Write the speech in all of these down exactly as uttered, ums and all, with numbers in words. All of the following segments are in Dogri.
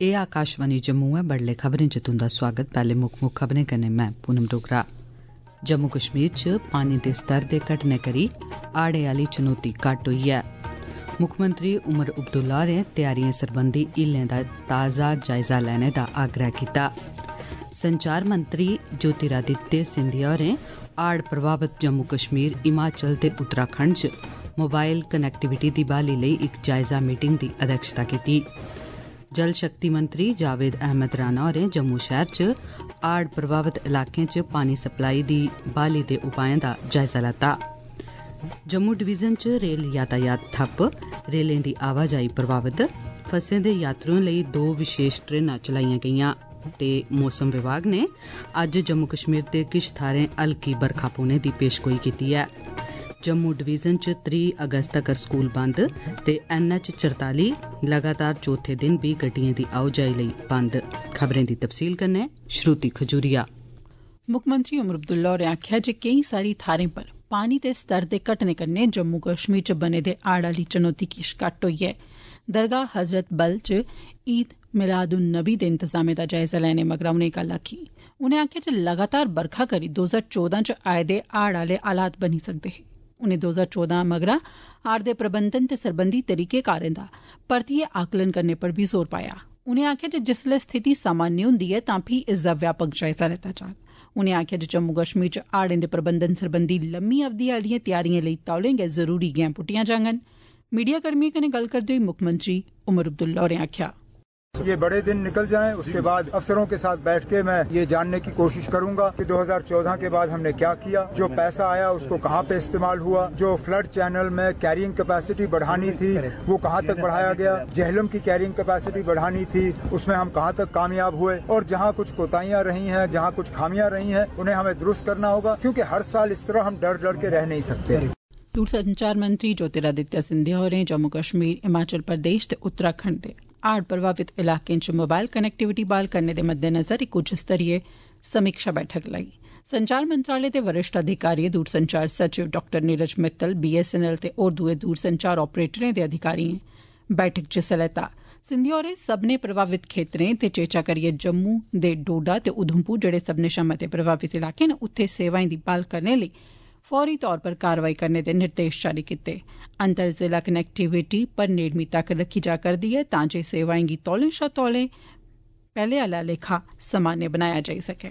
एह् आकाशवाणी जम्मू ऐ। बडले खबरें च तुंदा स्वागत। पैह्ले मुक्ख मुक्ख खबरें कन्नै मैं पूनम डोगरा। जम्मू कश्मीर च पानी दे स्तर दे घटने करी हाड़े आह्ली चुनौती घट्ट होई ऐ। मुक्खमंत्री उमर अब्दुल्ला होरें तैयारिएं सरबंधी हीलें दा ताज़ा जायजा लैने दा आग्रह कीता। संचार मंत्री ज्योतिरादित्य सिंधिया होरें हाड़ प्रभावित जम्मू कश्मीर, हिमाचल ते उत्तराखंड च मोबाइल कनैक्टिविटी दी बहाली लेई इक जायजा मीटिंग दी अध्यक्षता कीती। जल शक्ति मंत्री जावेद अहमद राणा होरें जम्मू शैह्र च हाड़ प्रभावित इलाकें च पानी सप्लाई दी बहाली दे उपाएं दा जायजा लैता। जम्मू डिवीजन च रेल यातायात ठप्प, रेलें दी आवाजाही प्रभावित, फसे दे यात्रुएं लेई दो विशेष ट्रेनां चलाईयां गेईयां ते मौसम विभाग ने अज्ज जम्मू कश्मीर दे किश थाह्रें हल्की बरखा पौने दी पेशगोई कीती ऐ। जम्मू डिवीजन च त्रीह् अगस्त तगर स्कूल बंद ते एन एच चरताली लगातार चौथे दिन बी गड्डिएं दी आओजाई लेई बंद। खबरें दी तफसील कन्नै श्रुति खजूरिया। मुक्खमंत्री उमर अब्दुल्ला होरें आखेआ जे केईं सारी थाह्रें पर पानी दे स्तर दे घटने कन्नै जम्मू कश्मीर च बने दे हाड़ आह्ली चुनौती किश घट्ट होई ऐ। दरगाह हजरत बल च ईद मिलाद उन नबी दे इंतजामें दा जायजा लैने मगरा उनें गल्ल आखी। उनें आखेआ जे लगातार बरखा करी दो हजार चौदां च आए दे हाड़ आह्ले हालात बनी सकदे हे। उनें दो हजार चौदां मगरा हाड़ दे प्रबंधन ते सरबंधी तरीकेकारें दा परतियै आकलन करने पर बी जोर पाया। उनें आखेआ जे जिसलै स्थिति सामान्य हुंदी ऐ तां फ्ही इसदा व्यापक जायजा लैता जाग। उनें आखेआ जे जम्मू कश्मीर च हाड़ें दे प्रबंधन सरबंधी लम्मी अवधि आह्लिएं तैयारिएं लेई तौले गै जरूरी गैं पुट्टियां जाङन। मीडिया कर्मिएं कन्नै गल्ल करदे होई मुक्खमंत्री उमर अब्दुल्ला होरें आखेआ ये बड़े दिन निकल जाएं, उसके बाद अफसरों के साथ बैठ के मैं ये जानने की कोशिश करूंगा कि दो हजार चौदह के बाद हमने क्या किया, जो पैसा आया उसको कहां पे इस्तेमाल हुआ, जो फ्लड चैनल में कैरिंग कैपेसिटी बढ़ानी थी वो कहां तक बढ़ाया गया, जहलम की कैरिंग कैपेसिटी बढ़ानी थी उसमें हम कहां तक कामयाब हुए, और जहां कुछ कोताहियां रही हैं, जहां कुछ खामियां रही हैं, उन्हें हमें दुरुस्त करना होगा, क्योंकि हर साल इस तरह हम डर डर के रह नहीं सकते। दूरसंचार मंत्री ज्योतिरादित्य सिंधिया होरें जम्मू कश्मीर, हिमाचल प्रदेश ते उत्तराखंड दे हाड़ प्रभावित इलाकें च मोबाइल कनैक्टिविटी बहाल करने दे मद्देनजर इक उच्च स्तरीय समीक्षा बैठक लाई। संचार मंत्रालय दे वरिष्ठ अधिकारी, दूरसंचार सचिव doctor Neeraj Mittal, B S N L ते होर दुए दूरसंचार ऑपरेटरें दे अधिकारिएं बैठक च हिस्सा लैता। सिंधिया होरें सब्भनें प्रभावित खेत्तरें ते चेचा करियै जम्मू दे डोडा ते उधमपुर जेह्ड़े सब्भनें शा मते प्रभावित इलाके न उत्थे सेवाएं दी बहाल करने लेई फौरी तौर पर कारवाई करने दे निर्देश जारी कीते। अंतर जिला कनैक्टिविटी पर नेड़मी तक रखी जा करदी ऐ तां जे सेवाएं गी तौले शा तौले पैह्ले आह्ला लेखा सामान्य बनाया जाई सकै।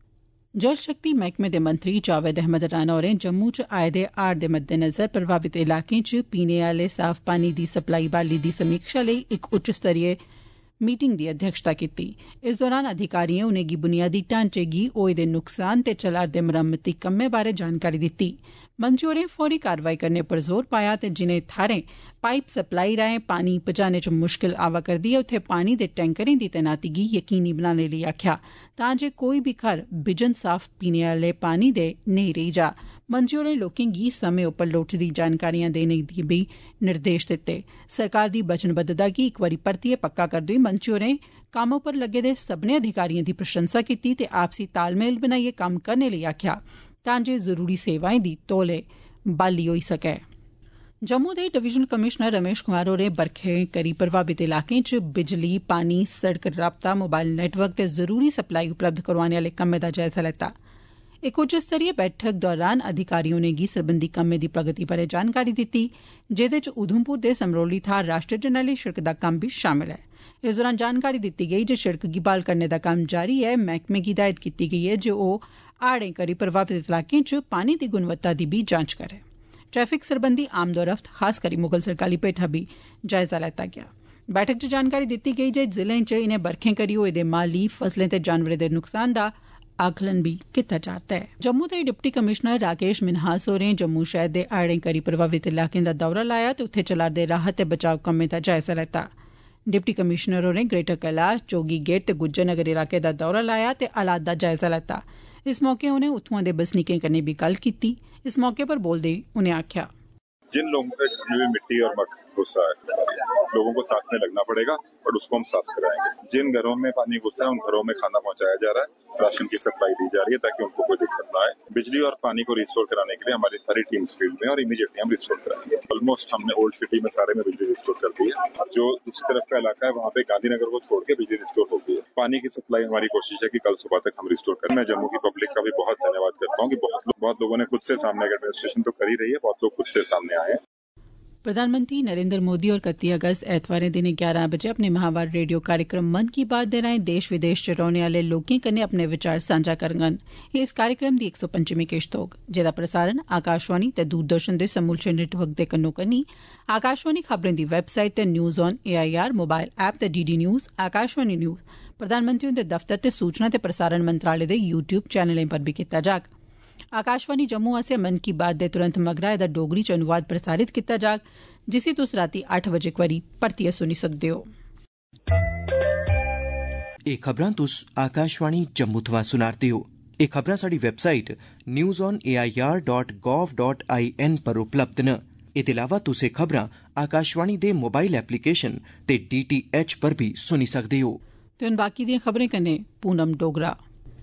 जल शक्ति मैह्कमे दे मंत्री जावेद अहमद राणा होरें जम्मू च आए दे हाड़ दे मद्देनजर प्रभावित इलाकें च पीने आह्ले साफ पानी दी सप्लाई बहाली दी समीक्षा लेई इक उच्च स्तरीय मीटिंग दी अध्यक्षता कीती। इस दौरान अधिकारिएं उनेंगी बुनियादी ढांचे गी होए दे नुकसान ते चला'रदे मरम्मती कम्में बारै जानकारी दित्ती। मंत्री होरें फौरी कारवाई करने पर जोर पाया ते जिनें थाह्रें पाइप सप्लाई राहें पानी पजाने च मुश्कल आवा करदी ऐ उत्थे पानी दे टैंकरें दी तैनाती गी यकीनी बनाने लेई आखेआ तां जे कोई बी घर बिजन साफ पीने आह्ले पानी दे नेईं रेही जा। मंत्री होरें लोकें गी समें उप्पर लोड़चदी जानकारियां देने दे बी निर्देश दित्ते। सरकार दी वचनबद्धता गी इक बारी परतियै पक्का करदे होई मंत्री होरें कम्म उप्पर लग्गे दे सब्भनें अधिकारिएं दी प्रशंसा कीती ते आपसी तालमेल बनाइयै कम्म करने लेई आखेआ तां जे जरूरी सेवाएं दी तौले बहाली होई सकै। जम्मू दे डिवीजनल कमिशनर रमेश कुमार होरें बरखें करी प्रभावित इलाकें च बिजली, पानी, सड़क राबता, मोबाइल नेटवर्क ते जरूरी सप्लाई उपलब्ध करोआने आह्ले कम्में दा जायजा लैता। इक उच्च स्तरीय बैठक दौरान अधिकारियों ने गी सरबंधी कम्में दी प्रगति बारै जानकारी दित्ती, जेह्दे च उधमपुर दे समरौली थाह्र राष्ट्रीय जरनैली शिड़क दा कम्म बी शामल ऐ। इस दौरान जानकारी दित्ती गेई जे शिड़क गी बहाल करने दा कम्म जारी ऐ। मैह्कमे गी हिदायत कीती गेई ऐ जे ओह् हाड़ें करी प्रभावित इलाकें च पानी दी गुणवत्ता दी बी जांच करै। ट्रैफिक सरबंधी आमदोरफ्त खास करी मुगल सरकाली पेठा बी जायजा लैता गेआ। बैठक च जानकारी दित्ती गेई जे जिलें च इनें बरखें करी होए दे माली, फसलें ते जानवरें दे नुकसान दा आकलन भी कीता जा'रदा ऐ। जम्मू दे डिप्टी कमिशनर राकेश मिन्हास होरें जम्मू शैह्र दे हाड़ें करी प्रभावित इलाकें दा दौरा लाया ते उत्थे चला'रदे राहत ते बचाव कम्में दा जायजा लैता। डिप्टी कमिशनर होरें ग्रेटर कैलाश, जोगी गेट ते गुज्जर नगर इलाके दा दौरा लाया ते हालात दा जायजा लैता। इस मौके उनें उत्थुआं दे बसनीकें कन्नै बी गल्ल कीती। इस मौके पर बोलदे होई उनें आखेआ जिन लोगों के घर में भी मिट्टी और घुसा है। लोगों को साथ में लगना पड़ेगा और उसको हम साफ कराएंगे। जिन घरों में पानी घुसा है उन घरों में खाना पहुंचाया जा रहा है, राशन की सप्लाई दी जा रही है ताकि उनको कोई दिक्कत ना आए। बिजली और पानी को रिस्टोर कराने के लिए हमारी सारी टीम्स फील्ड में और इमीडिएटली हम रिस्टोर कराएंगे। ऑलमोस्ट हमने ओल्ड सिटी में सारे में बिजली रिस्टोर कर दी है। जो दूसरी तरफ का इलाका है वहाँ पे गांधीनगर को छोड़ के बिजली रिस्टोर हो गई है। पानी की सप्लाई हमारी कोशिश है कि कल सुबह तक हम रिस्टोर करें। मैं जम्मू की पब्लिक का भी बहुत धन्यवाद करता हूँ कि बहुत लोग बहुत लोगों ने खुद से सामने, एडमिनिस्ट्रेशन तो कर ही रही है, बहुत लोग खुद से सामने आए हैं। प्रधानमंत्री नरेंद्र मोदी और कत्ती अगस्त ऐतवारें दिनें ग्यारह बजे अपने माहवार रेडियो कार्यक्रम मन की बात दे राएं देश विदेश च रौहने आले लोकें कन्नै अपने विचार सांझा करङन। इस कार्यक्रम दी इक सौ पंजमीं किश्त होग, जेदा प्रसारण आकाशवाणी ते दूरदर्शन दे समूलचे नेटवर्क दे कन्नो कन्नी आकाशवाणी खबरें दी वैबसाइट ते news on A I R mobile app ते D D news, Akashvani news, प्रधानमंत्री हुंदे दफ्तर ते सूचना ते प्रसारण मंत्रालय दे यूट्यूब चैनलें पर भी कीता जाग। आकाशवाणी जम्मू आसेआ मन की बात दे तुरंत मगरा एदा डोगरी च अनुवाद प्रसारित कीता जाग, जिसी तुस रातीं अट्ठ बजे इक बारी परतियै सुनी सकदे हो। एह खबरां तुस आकाशवाणी जम्मू थमां सुना'रदे हो। एह खबरां साडी website news on A I R dot gov dot I N पर उपलब्ध न। एह्दे अलावा तुस एह खबरां आकाशवाणी दे मोबाइल एप्लीकेशन ते डी टी एच पर भी सुनी सकदे हो। ते हुन बाकी दियां खबरें कन्नै पूनम डोगरा।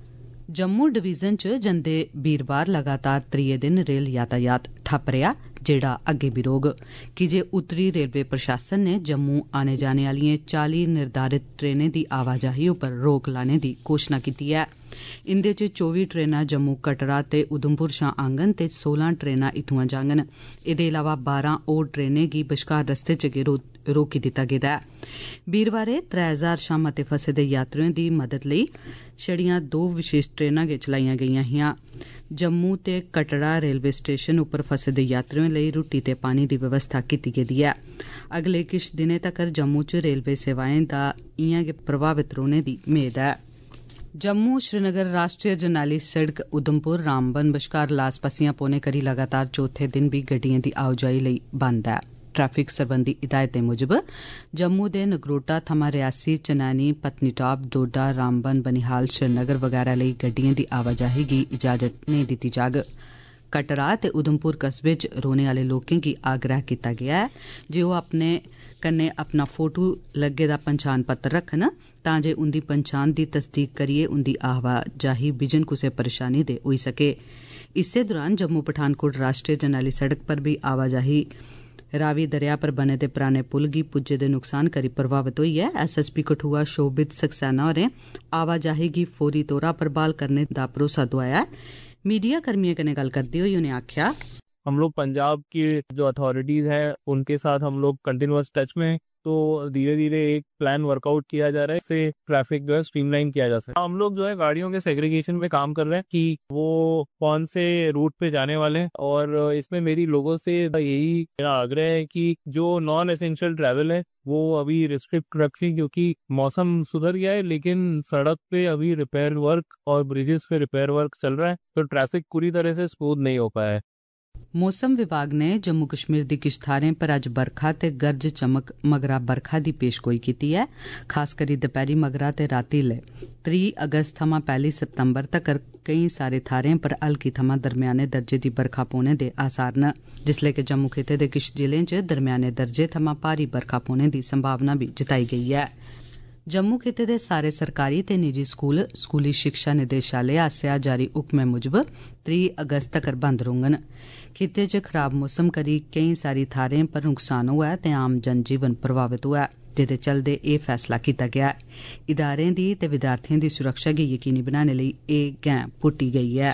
जम्मू डिवीजन च जंदे बीरवार लगातार त्रिये दिन रेल यातायात ठप्प रेहा, जेड़ा अग्गे बी रौह्ग, की जे उत्तरी रेलवे प्रशासन ने जम्मू आने जाने आलियें चाली निर्धारित ट्रेनें दी आवाजाही उप्पर रोक लाने दी घोषणा कीती ऐ। इंदे च चौबी ट्रेनां जम्मू कटरा ते उधमपुर शां आङन ते सोलां ट्रेनां इत्थुआं जाङन। एह्दे इलावा बारां होर ट्रेनें गी बश्कार रस्ते च गै रोकी दित्ता गेदा ऐ। बीरवारें त्रै हजार शां मते फसे दे यात्रुएं दी मदद लेई छड़ियां दो विशेष ट्रेनां गै चलाईयां गेईयां हियां। जम्मू ते कटड़ा रेलवे स्टेशन उप्पर फसे दे यात्रुएं लेई रुट्टी ते पानी दी व्यवस्था कीती गेदी ऐ। अगले किश दिनें तक्कर जम्मू च रेलवे सेवाएं दा इयां गै प्रभावित रौह्ने दी मेद ऐ। जम्मू श्रीनगर राष्ट्रीय जरनैली सिड़क उधमपुर रामबन बश्कार लास पस्सियां पौने करी लगातार चौथे दिन भी गड्डिएं दी आओजाई लेई बंद ऐ। ट्रैफिक सरबंधी हिदायतें मुजब जम्मू दे नगरोटा थमां रियासी, चनैनी, पत्नीटाप, डोडा, रामबन, बनिहाल, श्रीनगर वगैरा लेई गड्डिएं दी आवाजाही गी इजाजत नेईं दित्ती जाग। कटरा ते उधमपुर कस्बे च रौह्ने आले लोकें गी आग्रह कीता गेआ ऐ जे ओह् अपने कन्नै अपना फोटू लग्गे दा पंछान पत्र रखन तां जे उंदी पंछान दी तसदीक करियै उंदी आवाजाही बिजन कुसै परेशानी दे होई सके। इस्सै दौरान जम्मू पठानकोट राष्ट्रीय जरनैली सड़क पर भी आवाजाही रावी दरेया पर बने दे पराने पुल गी पुज्जे दे नुकसान करी प्रभावित होई ऐ। एस एस पी कठुआ शोभित सक्सेना होरें आवाजाही गी फौरी तौरा पर बहाल करने दा भरोसा दोआया। मीडिया कर्मियों कन्नै गल्ल करदे होई उनें आखेआ, हम लोग पंजाब की जो अथॉरिटीज हैं उनके साथ हम लोग कंटिन्यूअस टच में, तो धीरे धीरे एक प्लान वर्कआउट किया जा रहा है, इससे ट्रैफिक जो है स्ट्रीमलाइन किया जा सके। हम लोग जो है गाड़ियों के सेग्रीगेशन पे काम कर रहे हैं कि वो कौन से रूट पे जाने वाले हैं, और इसमें मेरी लोगों से यही मेरा आग्रह है कि जो नॉन एसेंशियल ट्रैवल है वो अभी रिस्ट्रिक्ट रखें, क्योंकि मौसम सुधर गया है लेकिन सड़क पे अभी रिपेयर वर्क और ब्रिजेस पे रिपेयर वर्क चल रहा है, तो ट्रैफिक पूरी तरह से स्मूथ नहीं हो पाया है। मौसम विभाग ने जम्मू कश्मीर दी किश थाहरें पर अज्ज बरखा ते गरज चमक मगरा बरखा दी पेशगोई कीती ऐ। खास करी दपैह्री मगरा ते रातीं ले त्रीह् अगस्त थमां पैह्ली सितंबर तक्कर केईं सारे थाहरें पर हल्की थमां दरम्याने दर्जे दी बरखा पौने दे आसार न, जिसलै कि जम्मू खित्ते दे किश जिलें च दरम्याने दर्जे थमां भारी बरखा पौने दी संभावना भी जताई गेई ऐ। जम्मू खित्ते दे सारे सरकारी ते निजी स्कूल स्कूली शिक्षा निदेशालय आसेआ जारी हुक्मै मुजब त्रीह् अगस्त तक्कर बंद रौह्ङन। खित्ते च खराब मौसम करी केईं सारी थाहरें पर नुकसान होआ ते आम जनजीवन प्रभावित होआ, जेह्दे चलदे एह् फैसला कीता गेआ। इदारें दी ते विद्यार्थिएं दी सुरक्षा गी यकीनी बनाने लेई एह् गैं पुट्टी गेई ऐ।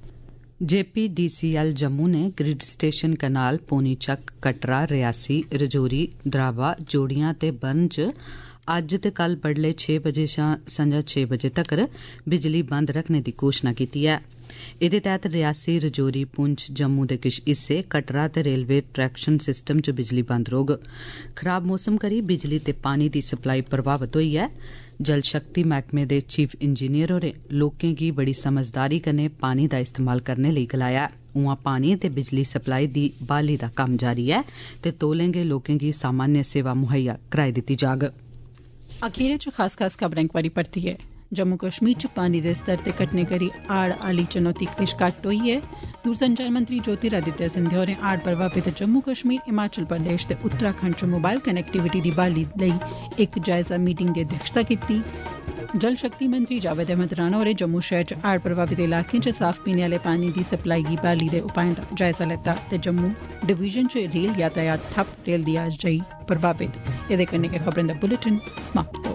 J P D C L Jammu ने ग्रिड स्टेशन कनाल, पौनीचक, कटरा, रियासी, रजौरी, द्रावा, जोड़ियां ते बर्न च अज्ज ते कल बडलै छे बजे शां संझा छे बजे तक्कर बिजली बंद रखने दी घोषणा कीती ऐ। एह्दे तैह्त रियासी, रजौरी, पुंछ, जम्मू दे किश हिस्से, कटरा ते रेलवे ट्रैक्शन सिस्टम च बिजली बंद रौह्ग। खराब मौसम करी बिजली ते पानी दी सप्लाई प्रभावित होई ऐ। जल शक्ति मैह्कमे दे चीफ इंजीनियर होरें लोकें गी बड़ी समझदारी कन्नै पानी दा इस्तेमाल करने लेई गलाया। उआं पानी ते बिजली सप्लाई दी बहाली दा कम्म जारी ऐ ते तौलें गै लोकें गी सामान्य सेवा मुहैया कराई दित्ती जाग। अखीर च खास खास खबरें इक बारी परतियै जम्मू कश्मीर च पानी दे स्तर ते घटने करी आड़ आली चुनौती किश घट्ट होई ऐ। दूरसंचार मंत्री ज्योतिरादित्य सिंधिया होरें आड़ प्रभावित जम्मू कश्मीर, हिमाचल प्रदेश ते उत्तराखंड च मोबाइल कनैक्टिविटी दी बहाली लेई इक जायजा मीटिंग दी अध्यक्षता कीती। जल शक्ति मंत्री जावेद अहमद राणा होरें जम्मू शहर च हाड़ प्रभावित इलाकें च साफ पीने आले पानी दी सप्लाई गी बहाली दे उपाएं दा जायजा लैता ते जम्मू डिवीजन च रेल यातायात ठप्प, रेल दी आवाजाही प्रभावित। एह्दे कन्नै गै खबरें दा बुलेटिन समाप्त।